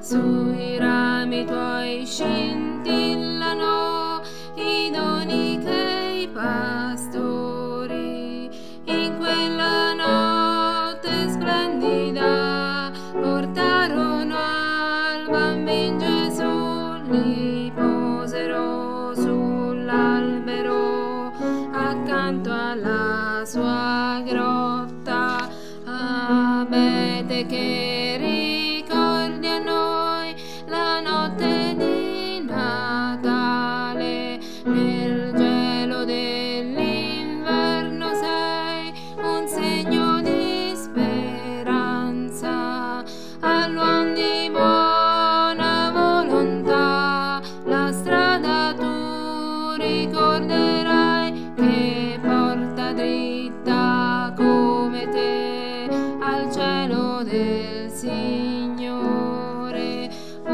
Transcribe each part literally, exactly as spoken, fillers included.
sui rami tuoi scintillano i doni che i pastori in quella notte splendida portarono al bambino Gesù, li posero sull'albero accanto alla sua grotta. Abete che ricordi a noi la notte di Natale, nel gelo dell'inverno sei un segno di speranza, all'uomo di buona volontà la strada tu ricorderai che porta dritta come te al cielo del Signore. Oh,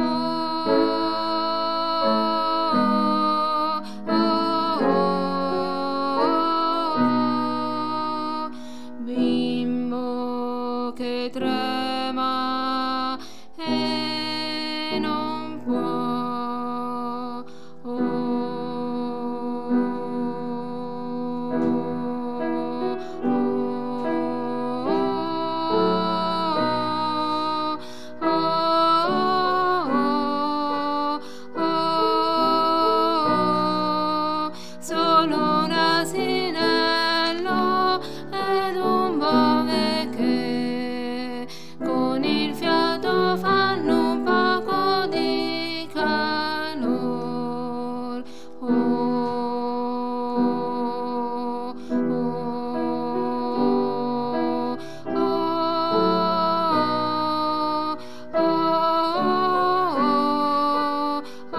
oh, oh, oh, bimbo che trema e non può. Oh, solo un asinello ed un bove che con il fiato fanno un poco di calor. Oh, oh, oh, oh, oh,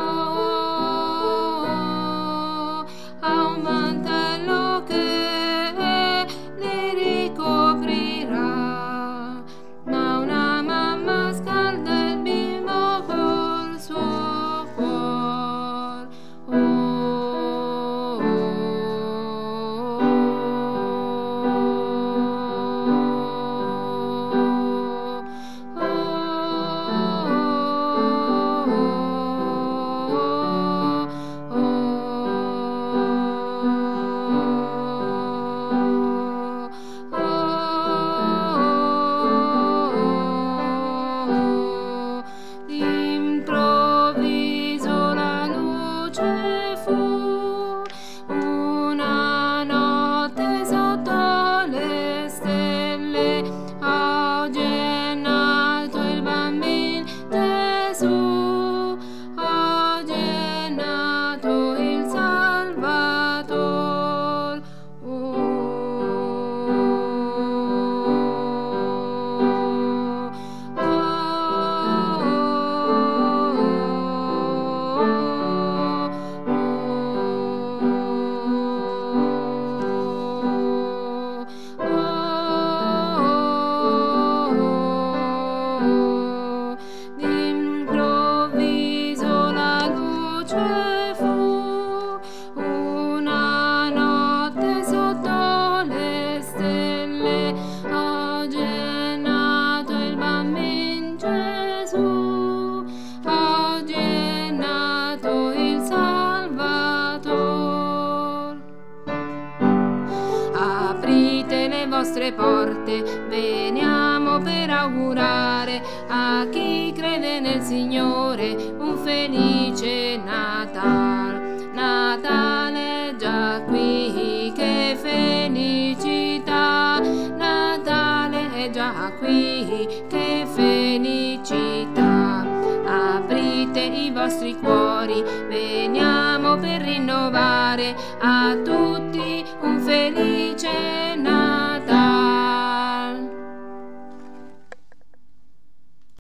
oh, ha un mantello che li ricoprirà, ma una mamma scalda il bimbo col suo cuore. Oh, oh, oh, d'improvviso la luce fu una notte sotto le stelle, oggi è nato il bambino Gesù, oggi è nato il Salvatore. D'improvviso la luce fu una notte sotto le stelle, oggi è nato il bambino Gesù, oggi è nato il Salvatore. Aprite le vostre porte, veniamo per augurare a chi crede nel Signore un felice Natale. Natale è già qui, che felicità, Natale è già qui, che felicità. Aprite i vostri cuori, veniamo per rinnovare a tutti un felice Natale.